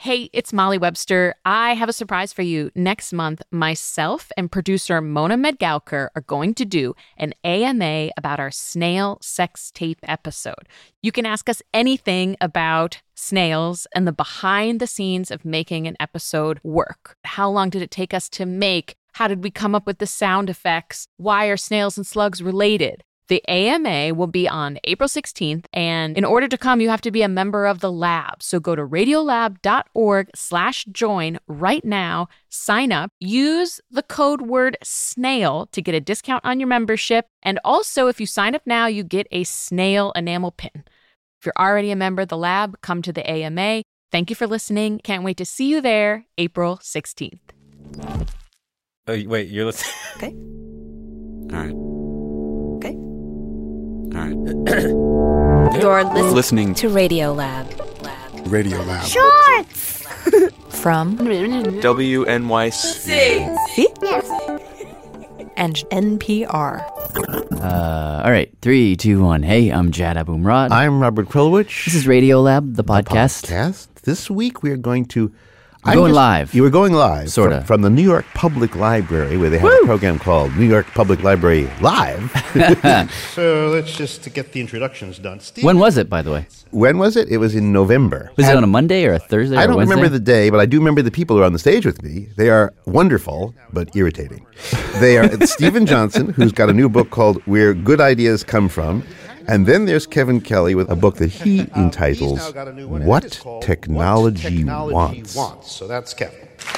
Hey, it's Molly Webster. I have a surprise for you. Next month, myself and producer Mona Medgalker are going to do an AMA about our snail sex tape episode. You can ask us anything about snails and the behind the scenes of making an episode work. How long did it take us to make? How did we come up with the sound effects? Why are snails and slugs related? The AMA will be on April 16th, and in order to come, you have to be a member of the lab. So go to radiolab.org/join right now, sign up, use the code word SNAIL to get a discount on your membership. And also, if you sign up now, you get a snail enamel pin. If you're already a member of the lab, come to the AMA. Thank you for listening. Can't wait to see you there, April 16th. Oh, wait, you're listening? Okay. All right. Okay. All right. You're listening to Radiolab. Radiolab. Shorts! From WNYC. See? And NPR. All right, 3, 2, 1. Hey, I'm Jad Abumrad. I'm Robert Krulwich. This is Radiolab, the podcast. This week we are going to... We're going live. You were going live. Sort of. From the New York Public Library, where they have a program called New York Public Library Live. So let's just get the introductions done. Steve, When was it, by the way? When was it? It was in November. Was it on a Monday or a Thursday or I don't Wednesday? remember the day, but I do remember the people who are on the stage with me. They are wonderful, but irritating. They are Stephen Johnson, who's got a new book called Where Good Ideas Come From. And then there's Kevin Kelly with a book that he entitles What Technology Wants. So that's Kevin.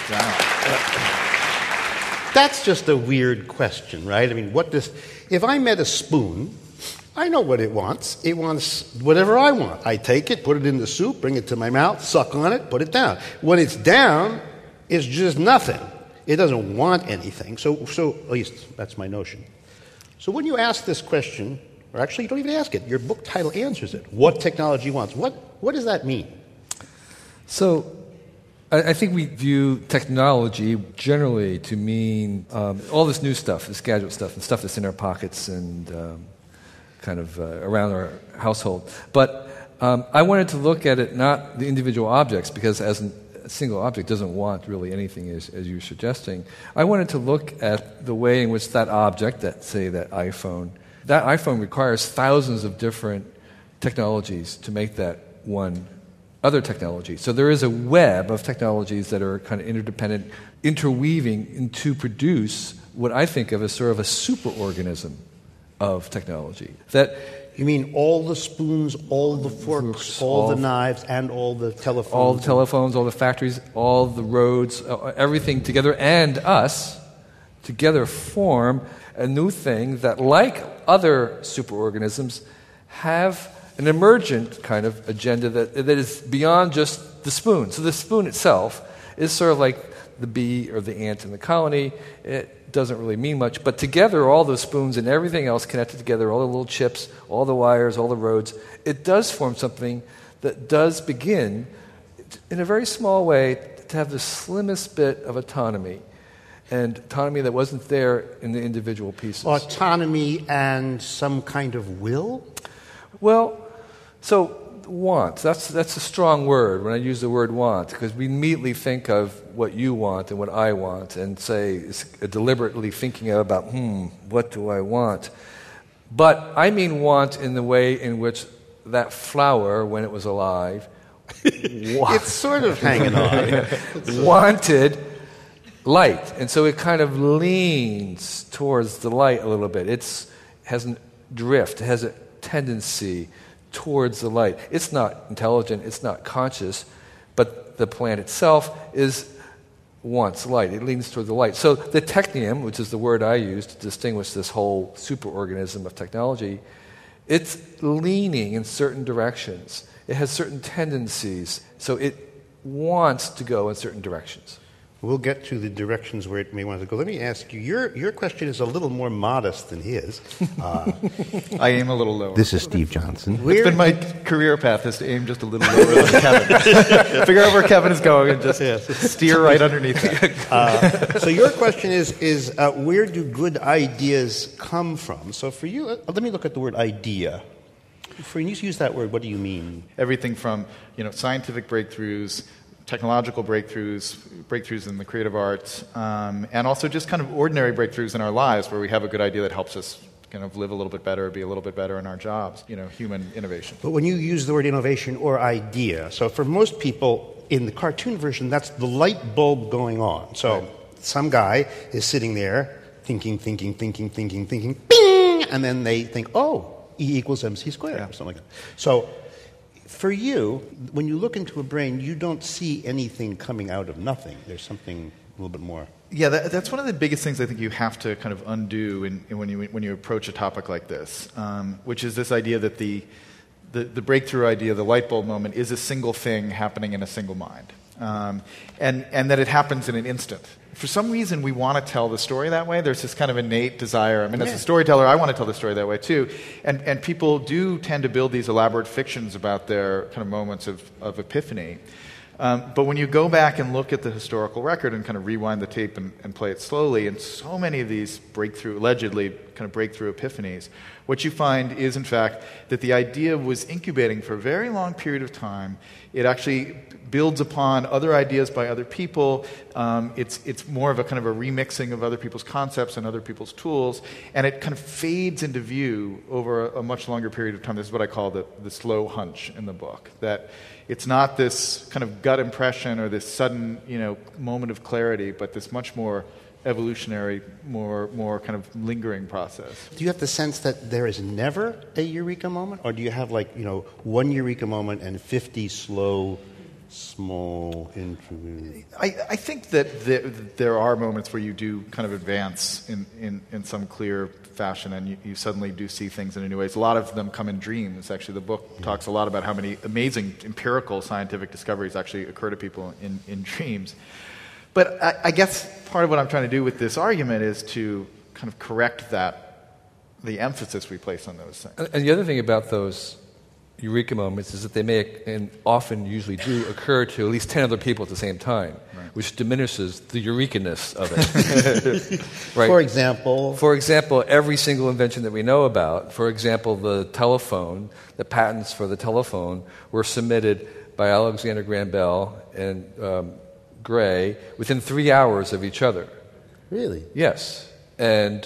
That's just a weird question, right? I mean, if I met a spoon, I know what it wants. It wants whatever I want. I take it, put it in the soup, bring it to my mouth, suck on it, put it down. When it's down, it's just nothing. It doesn't want anything. So at least that's my notion. So when you ask this question, or actually you don't even ask it, your book title answers it. What technology wants. What does that mean? So I think we view technology generally to mean all this new stuff, this gadget stuff, and stuff that's in our pockets and kind of around our household. But I wanted to look at it not the individual objects, because as a single object doesn't want really anything, as you were suggesting. I wanted to look at the way in which that object, that iPhone requires thousands of different technologies to make that one other technology. So there is a web of technologies that are kind of interdependent, interweaving to produce what I think of as sort of a superorganism of technology. You mean all the spoons, all the forks, all the knives, and all the telephones? All the telephones, all the factories, all the roads, everything together, and us together form a new thing that, like other superorganisms, have an emergent kind of agenda that is beyond just the spoon. So the spoon itself is sort of like the bee or the ant in the colony. It doesn't really mean much, but together, all those spoons and everything else connected together, all the little chips, all the wires, all the roads, it does form something that does begin, in a very small way, to have the slimmest bit of autonomy. And autonomy that wasn't there in the individual pieces. Autonomy and some kind of will? Well, so want, that's a strong word when I use the word want, because we immediately think of what you want and what I want and say, it's deliberately thinking about, what do I want? But I mean want in the way in which that flower, when it was alive, it's sort of hanging on. wanted light, and so it kind of leans towards the light a little bit. It has a drift, it has a tendency towards the light. It's not intelligent, it's not conscious, but the plant itself wants light. It leans toward the light. So the technium, which is the word I use to distinguish this whole superorganism of technology, it's leaning in certain directions. It has certain tendencies, so it wants to go in certain directions. We'll get to the directions where it may want to go. Let me ask you, your question is a little more modest than his. I aim a little lower. This is Steve Johnson. It's been my career path is to aim just a little lower than Kevin. Figure out where Kevin is going and just steer right underneath that. So your question is where do good ideas come from? So for you, let me look at the word idea. When you use that word, what do you mean? Everything from scientific breakthroughs, technological breakthroughs in the creative arts, and also just kind of ordinary breakthroughs in our lives where we have a good idea that helps us kind of live a little bit better, be a little bit better in our jobs, human innovation. But when you use the word innovation or idea, so for most people in the cartoon version, that's the light bulb going on. So some guy is sitting there thinking, bing, and then they think, oh, E equals MC squared, or something like that. So for you, when you look into a brain, you don't see anything coming out of nothing. There's something a little bit more. Yeah, that's one of the biggest things I think you have to kind of undo when you approach a topic like this, which is this idea that the breakthrough idea, the light bulb moment, is a single thing happening in a single mind, and that it happens in an instant. For some reason, we want to tell the story that way. There's this kind of innate desire. I mean, as a storyteller, I want to tell the story that way too. And people do tend to build these elaborate fictions about their kind of moments of epiphany. But when you go back and look at the historical record and kind of rewind the tape and play it slowly, and so many of these allegedly kind of breakthrough epiphanies, what you find is, in fact, that the idea was incubating for a very long period of time. It actually builds upon other ideas by other people. It's more of a kind of a remixing of other people's concepts and other people's tools, and it kind of fades into view over a much longer period of time. This is what I call the slow hunch in the book, that it's not this kind of gut impression or this sudden, moment of clarity, but this much more evolutionary, more kind of lingering process. Do you have the sense that there is never a eureka moment, or do you have one eureka moment and 50 slow, small interviews? I think that there are moments where you do kind of advance in some clear fashion, and you suddenly do see things in new ways. A lot of them come in dreams. Actually, the book talks a lot about how many amazing empirical scientific discoveries actually occur to people in dreams. But I guess part of what I'm trying to do with this argument is to kind of correct the emphasis we place on those things. And the other thing about those eureka moments is that they may, and often usually do, occur to at least 10 other people at the same time, which diminishes the eureka-ness of it. Right? For example, every single invention that we know about, for example, the telephone, the patents for the telephone were submitted by Alexander Graham Bell and Gray within 3 hours of each other. Really? Yes. And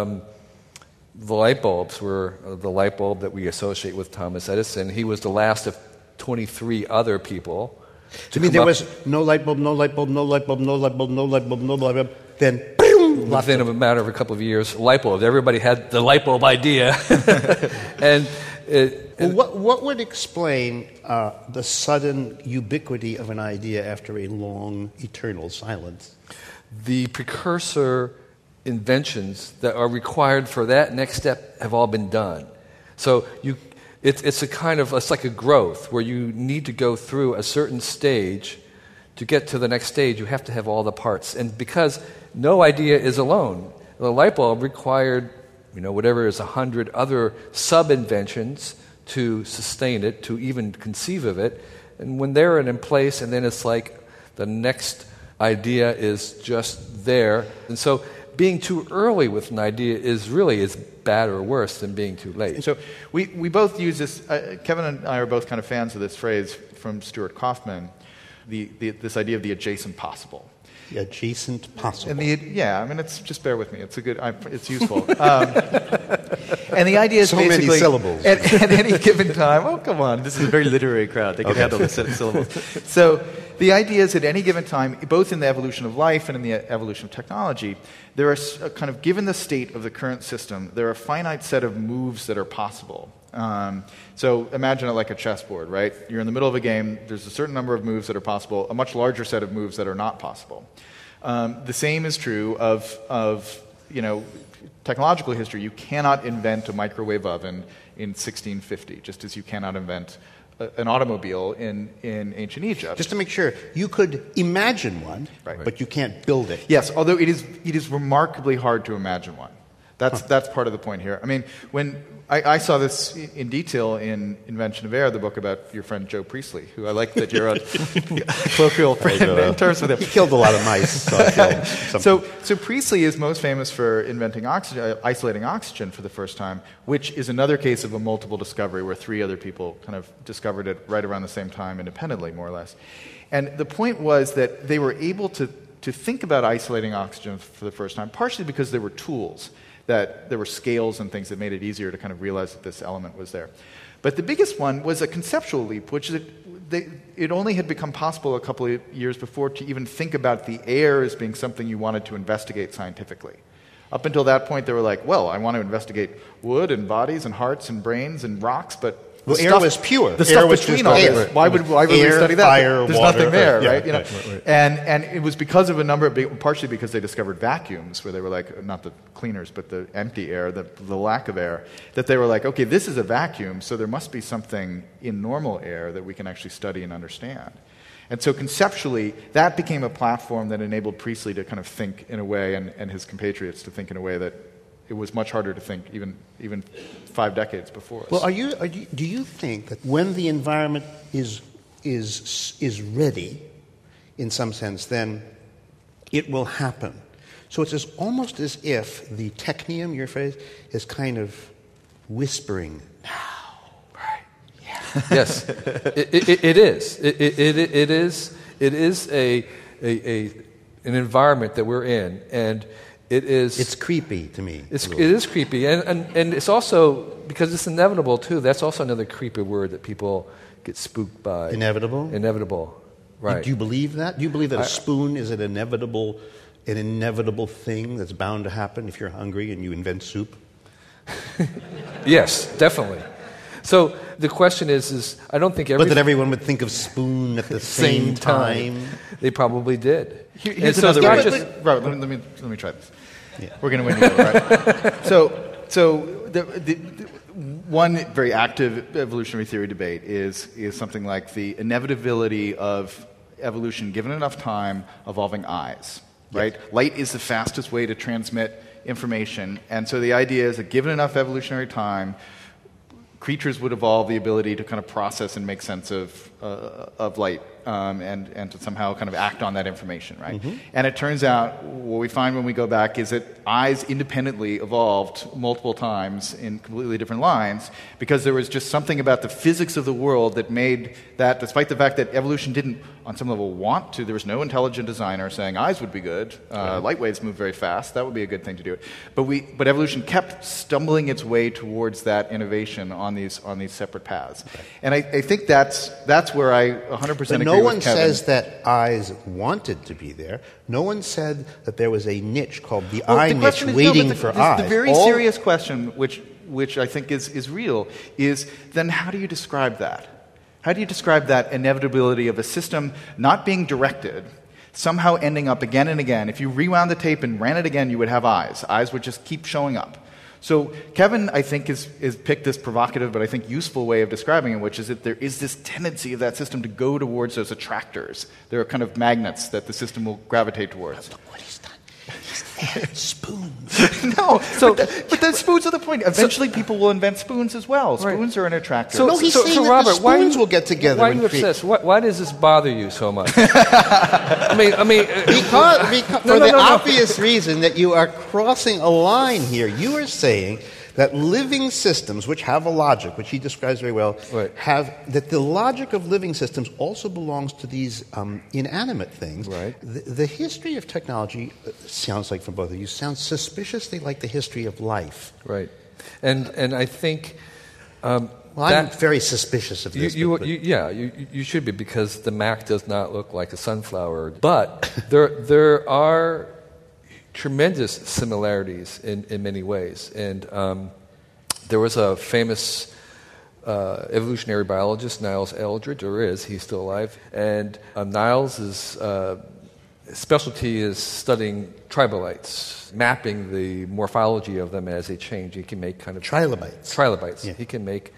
the light bulbs were the light bulb that we associate with Thomas Edison. He was the last of 23 other people. To me, there was no light bulb, no light bulb, no light bulb, no light bulb, no light bulb, no light bulb. Then, boom! Within a matter of a couple of years, light bulb. Everybody had the light bulb idea. And what would explain the sudden ubiquity of an idea after a long, eternal silence? The precursor inventions that are required for that next step have all been done. So it's like a growth where you need to go through a certain stage to get to the next stage. You have to have all the parts, and because no idea is alone, the light bulb required whatever is 100 other sub-inventions to sustain it, to even conceive of it. And when they're in place, and then it's like the next idea is just there. And so being too early with an idea is bad or worse than being too late. And so we both use this, Kevin and I are both kind of fans of this phrase from Stuart Kauffman, this idea of the adjacent possible. The adjacent possible. And it's just bear with me. It's it's useful. And the idea is so basically many syllables. At any given time. Oh, come on! This is a very literary crowd. They can handle the set of syllables. So the idea is at any given time, both in the evolution of life and in the evolution of technology, there are kind of given the state of the current system, there are a finite set of moves that are possible. So imagine it like a chessboard, right? You're in the middle of a game. There's a certain number of moves that are possible, a much larger set of moves that are not possible. The same is true of technological history. You cannot invent a microwave oven in 1650, just as you cannot invent an automobile in ancient Egypt. Just to make sure, you could imagine one, but you can't build it. Yes, although it is remarkably hard to imagine one. That's part of the point here. I mean, when I saw this in detail in Invention of Air, the book about your friend Joe Priestley, who I like that you're a colloquial friend in terms of him. He killed a lot of mice. So I killed some. So Priestley is most famous for inventing isolating oxygen for the first time, which is another case of a multiple discovery where 3 other people kind of discovered it right around the same time independently, more or less. And the point was that they were able to think about isolating oxygen for the first time, partially because there were tools, that there were scales and things that made it easier to kind of realize that this element was there. But the biggest one was a conceptual leap, which it only had become possible a couple of years before to even think about the air as being something you wanted to investigate scientifically. Up until that point, they were like, well, I want to investigate wood and bodies and hearts and brains and rocks, but well, air was pure. The air stuff was between all this. Why would we study that? Fire, There's water, nothing there, yeah, right? You know? right. And it was because of a number of, partially because they discovered vacuums, where they were like, not the cleaners, but the empty air, the lack of air, that they were like, okay, this is a vacuum, so there must be something in normal air that we can actually study and understand. And so conceptually, that became a platform that enabled Priestley to kind of think in a way, and his compatriots to think in a way that it was much harder to think even 5 decades before us. Well, do you think that when the environment is ready, in some sense, then it will happen? So it's almost as if the technium, your phrase, is kind of whispering now. Right. Yeah. Yes, it is. It is an environment that we're in, and it's creepy to me. It is creepy, and it's also, because it's inevitable too. That's also another creepy word that people get spooked by. Inevitable, right? Do you believe that? Do you believe that a spoon is an inevitable thing that's bound to happen if you're hungry and you invent soup? Yes, definitely. So the question is I don't think but that everyone would think of spoon at the same time. They probably did. Here's another way. Robert, let me try this. Yeah. We're going to win here, right? So the one very active evolutionary theory debate is something like the inevitability of evolution, given enough time, evolving eyes. Right? Yes. Light is the fastest way to transmit information, and so the idea is that given enough evolutionary time, creatures would evolve the ability to kind of process and make sense of light and to somehow kind of act on that information, right? Mm-hmm. And it turns out what we find when we go back is that eyes independently evolved multiple times in completely different lines because there was just something about the physics of the world that made that, despite the fact that evolution didn't, on some level, want to, there was no intelligent designer saying eyes would be good, light waves move very fast, that would be a good thing to do. But evolution kept stumbling its way towards that innovation on these separate paths. Okay. And I think that's where I 100% agree with Kevin. No one says that eyes wanted to be there. No one said that there was a niche called the eye niche waiting for eyes. The very serious question, which I think is real, is then how do you describe that? How do you describe that inevitability of a system not being directed, somehow ending up again and again? If you rewound the tape and ran it again, you would have eyes. Eyes would just keep showing up. So Kevin, I think, has picked this provocative but I think useful way of describing it, which is that there is this tendency of that system to go towards those attractors. There are kind of magnets that the system will gravitate towards. Look what he's done. He's added spoons. No, but the spoons are the point. Eventually people will invent spoons as well. Spoons are an attractor. So he's saying that Robert, the spoons will get together. Why are you obsessed? Why does this bother you so much? I mean, because for the obvious reason that you are crossing a line here. You are saying that living systems, which have a logic, which he describes very well, that the logic of living systems also belongs to these inanimate things. Right. The history of technology sounds like, from both of you, sounds suspiciously like the history of life. Right. And I think... I'm very suspicious of this. You should be, because the Mac does not look like a sunflower. But there are tremendous similarities in many ways. And there was a famous evolutionary biologist, Niles Eldredge, or is, he's still alive. And Niles' specialty is studying tribolites, mapping the morphology of them as they change. He can make kind of... Trilobites. Yeah. He can make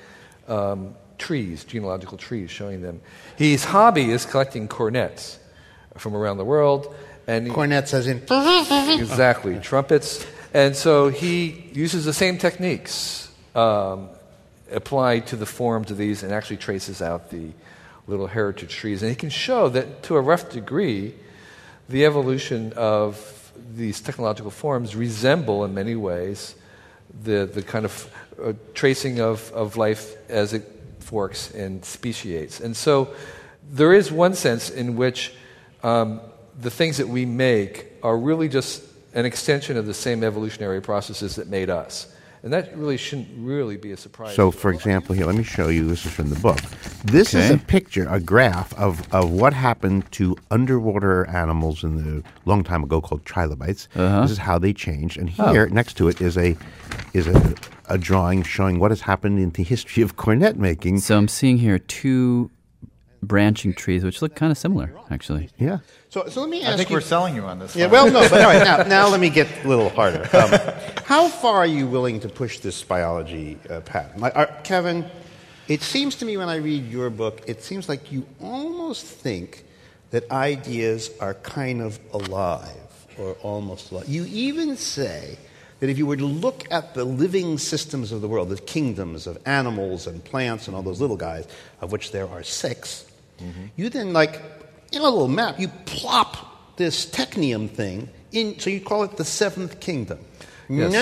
trees, genealogical trees, showing them. His hobby is collecting cornets from around the world. And cornets as in... Exactly, trumpets. And so he uses the same techniques applied to the forms of these and actually traces out the little heritage trees. And he can show that to a rough degree, the evolution of these technological forms resemble in many ways the kind of tracing of life as it forks and speciates. And so there is one sense in which the things that we make are really just an extension of the same evolutionary processes that made us. And that really shouldn't really be a surprise. So, for example, here, let me show you. This is from the book. This is a picture, a graph of what happened to underwater animals in the long time ago called trilobites. This is how they changed. And here, next to it, is a drawing showing what has happened in the history of cornet making. So I'm seeing here 2 branching trees, which look kind of similar, actually. Yeah. So let me ask you. I think we're selling you on this. Yeah, well, no, but all right, now let me get a little harder. How far are you willing to push this biology patent? Kevin, it seems to me when I read your book, it seems like you almost think that ideas are kind of alive or almost alive. You even say that if you were to look at the living systems of the world, the kingdoms of animals and plants and all those little guys, of which there are 6, you then, like, in a little map, you plop this technium thing in, so you call it the 7th kingdom. Yes.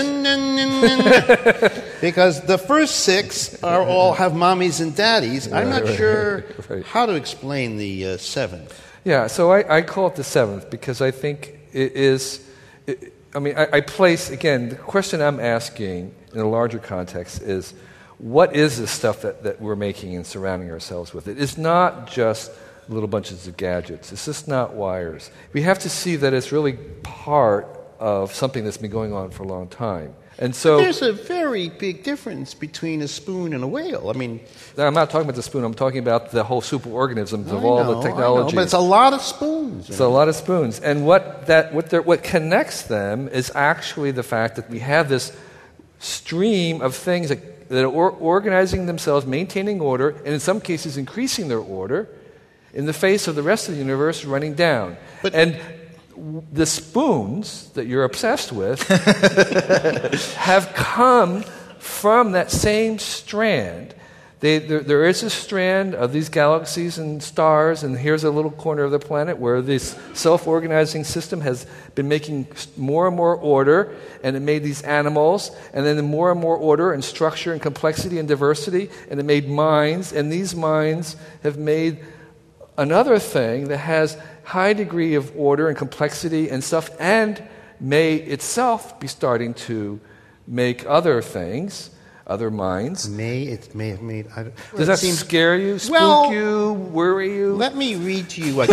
Because the first 6 are all have mommies and daddies. I'm not sure how to explain the 7th. Yeah, so I call it the 7th because I think it is... I place, again, the question I'm asking in a larger context is, what is this stuff that we're making and surrounding ourselves with? It's not just little bunches of gadgets. It's just not wires. We have to see that it's really part of something that's been going on for a long time. And so there's a very big difference between a spoon and a whale. I mean, I'm not talking about the spoon. I'm talking about the whole superorganisms of all the technology. But it's a lot of spoons. It's a lot of spoons. And what connects them is actually the fact that we have this stream of things that are organizing themselves, maintaining order, and in some cases increasing their order, in the face of the rest of the universe running down. And the spoons that you're obsessed with have come from that same strand. There is a strand of these galaxies and stars, and here's a little corner of the planet where this self-organizing system has been making more and more order, and it made these animals, and then more and more order and structure and complexity and diversity, and it made minds, and these minds have made another thing that has high degree of order and complexity and stuff, and may itself be starting to make other things, other minds. It may have made. Does that scare you, spook you, worry you? Let me read to you what.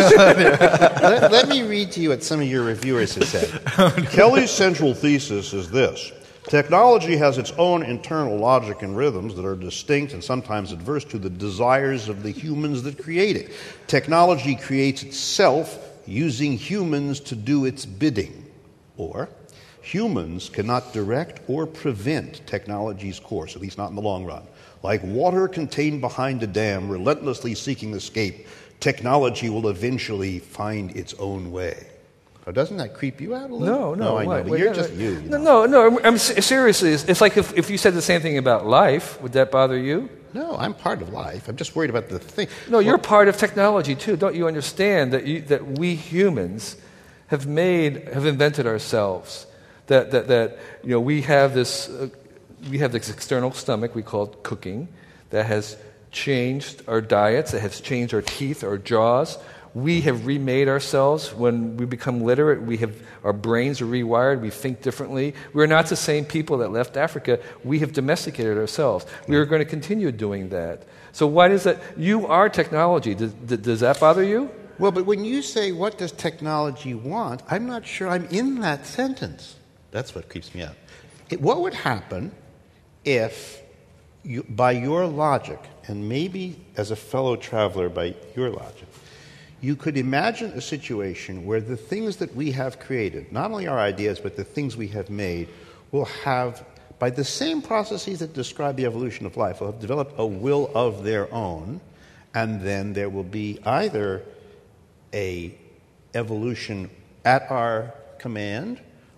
let me read to you what some of your reviewers have said. Kelly's central thesis is this: technology has its own internal logic and rhythms that are distinct and sometimes adverse to the desires of the humans that create it. Technology creates itself using humans to do its bidding. Or, humans cannot direct or prevent technology's course, at least not in the long run. Like water contained behind a dam, relentlessly seeking escape, technology will eventually find its own way. Oh, doesn't that creep you out a little? No, I know. But you're just you. No. I'm seriously. It's like if you said the same thing about life, would that bother you? No, I'm part of life. I'm just worried about the thing. No, you're part of technology too. Don't you understand that we humans have invented ourselves? That we have this external stomach we call cooking that has changed our diets, that has changed our teeth, our jaws. We have remade ourselves when we become literate. Our brains are rewired. We think differently. We're not the same people that left Africa. We have domesticated ourselves. We are going to continue doing that. So why does that? You are technology. Does that bother you? Well, but when you say, what does technology want, I'm not sure I'm in that sentence. That's what creeps me out. What would happen if, by your logic, and maybe as a fellow traveler by your logic, you could imagine a situation where the things that we have created, not only our ideas, but the things we have made, will have, by the same processes that describe the evolution of life, will have developed a will of their own, and then there will be either a evolution at our command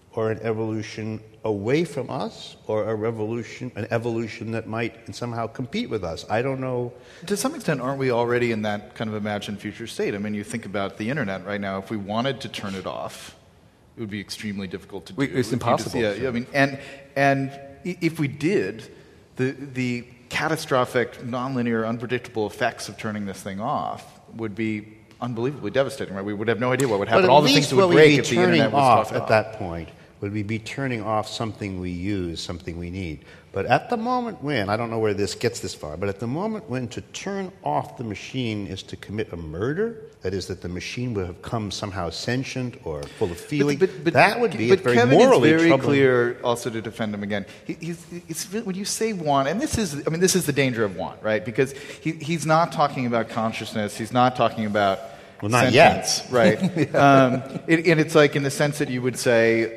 or an evolution away from us, or an evolution that might somehow compete with us? I don't know. To some extent, aren't we already in that kind of imagined future state? I mean, you think about the internet right now. If we wanted to turn it off, it would be extremely difficult to do. It's impossible. Yeah, I mean, and if we did, the catastrophic, nonlinear, unpredictable effects of turning this thing off would be unbelievably devastating. Right? We would have no idea what would happen. But all the things would break if the internet was off off at that point. Would we be turning off something we use, something we need? But at the moment when, I don't know where this gets this far, but at the moment when to turn off the machine is to commit a murder, that is, that the machine would have come somehow sentient or full of feeling, that would be very Kevin morally is very troubling. clear, also to defend him again. When you say want, and this is the danger of want, right? Because he's not talking about consciousness. He's not talking about not sentience, yet. right? And it's like in the sense that you would say,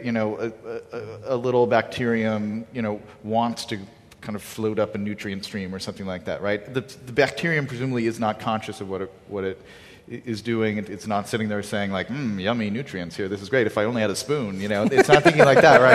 a little bacterium, wants to kind of float up a nutrient stream or something like that, right? The bacterium presumably is not conscious of what it is doing. It's not sitting there saying like, yummy nutrients here. This is great. If I only had a spoon, It's not thinking like that,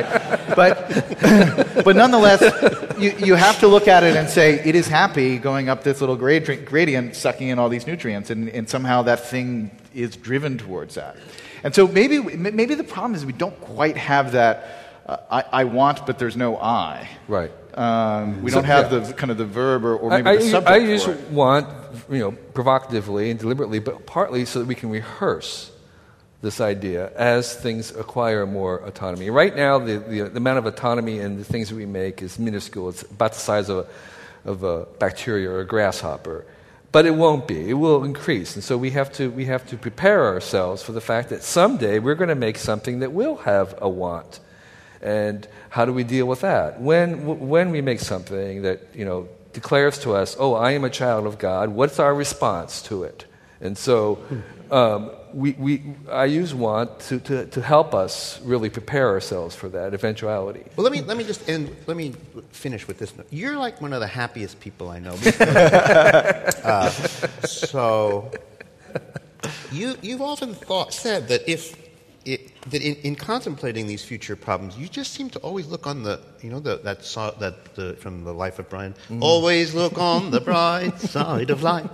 right? But nonetheless, you have to look at it and say it is happy going up this little gradient, sucking in all these nutrients, and somehow that thing is driven towards that. And so maybe the problem is we don't quite have that. I want, but there's no I. Right. We don't have the kind of the verb or maybe the subject. I use for it. want, provocatively and deliberately, but partly so that we can rehearse this idea as things acquire more autonomy. Right now, the amount of autonomy in the things that we make is minuscule. It's about the size of a bacteria or a grasshopper. But it won't be. It will increase. And so we have to prepare ourselves for the fact that someday we're going to make something that will have a want. And how do we deal with that? When we make something that, declares to us, oh, I am a child of God, what's our response to it? And so I use want to help us really prepare ourselves for that eventuality. Well, let me finish with this note. You're like one of the happiest people I know. So you've often said that in contemplating these future problems, you just seem to always look on from the Life of Brian. Always look on the bright side of life.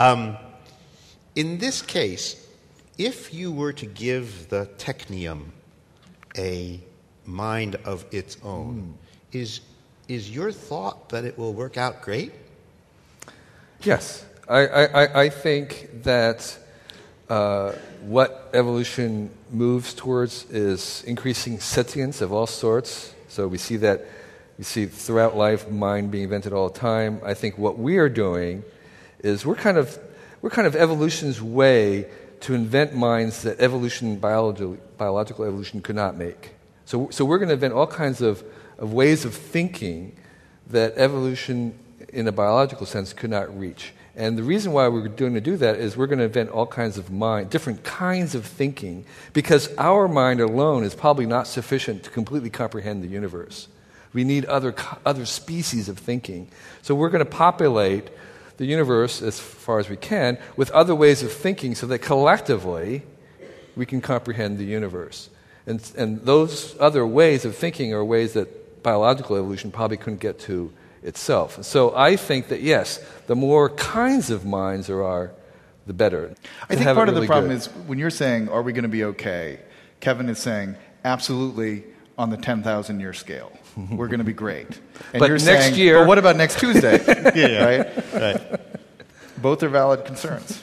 In this case, if you were to give the technium a mind of its own, is your thought that it will work out great? Yes, I think that what evolution moves towards is increasing sentience of all sorts. So we see throughout life mind being invented all the time. I think what we are doing is we're kind of evolution's way to invent minds that biological evolution could not make. So we're going to invent all kinds of ways of thinking that evolution in a biological sense could not reach. And the reason why we're going to do that is we're going to invent all kinds of different kinds of thinking, because our mind alone is probably not sufficient to completely comprehend the universe. We need other species of thinking. So we're going to populate the universe, as far as we can, with other ways of thinking so that collectively we can comprehend the universe. And those other ways of thinking are ways that biological evolution probably couldn't get to itself. So I think that, yes, the more kinds of minds there are, the better. I think part of the problem is when you're saying, are we going to be okay? Kevin is saying, absolutely, on the 10,000-year scale. We're going to be great. And but you're next saying, year... but what about next Tuesday? Yeah. Right? Both are valid concerns.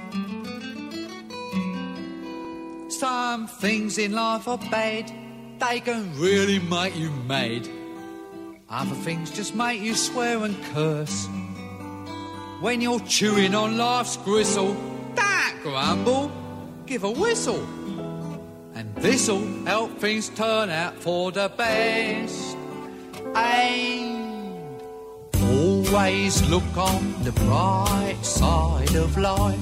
Some things in life are bad. They can really make you mad. Other things just make you swear and curse. When you're chewing on life's gristle, don't grumble, give a whistle. And this'll help things turn out for the best. And always look on the bright side of life.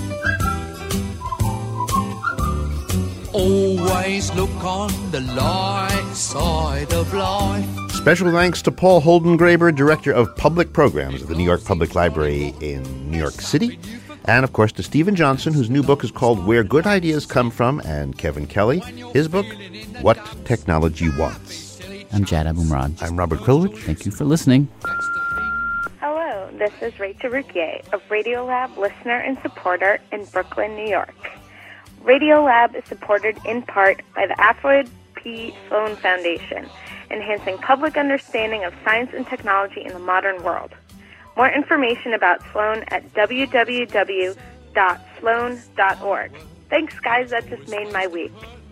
Always look on the light side of life. Special thanks to Paul Holdengraber, Director of Public Programs at the New York Public Library in New York City, And, of course, to Stephen Johnson, whose new book is called Where Good Ideas Come From, and Kevin Kelly, his book, What Technology Wants. I'm Jad Abumrad. I'm Robert Krulwich. Thank you for listening. Hello, this is Rachel Ruquier, a Radiolab listener and supporter in Brooklyn, New York. Radiolab is supported in part by the Alfred P. Sloan Foundation, enhancing public understanding of science and technology in the modern world. More information about Sloan at www.sloan.org. Thanks, guys. That just made my week.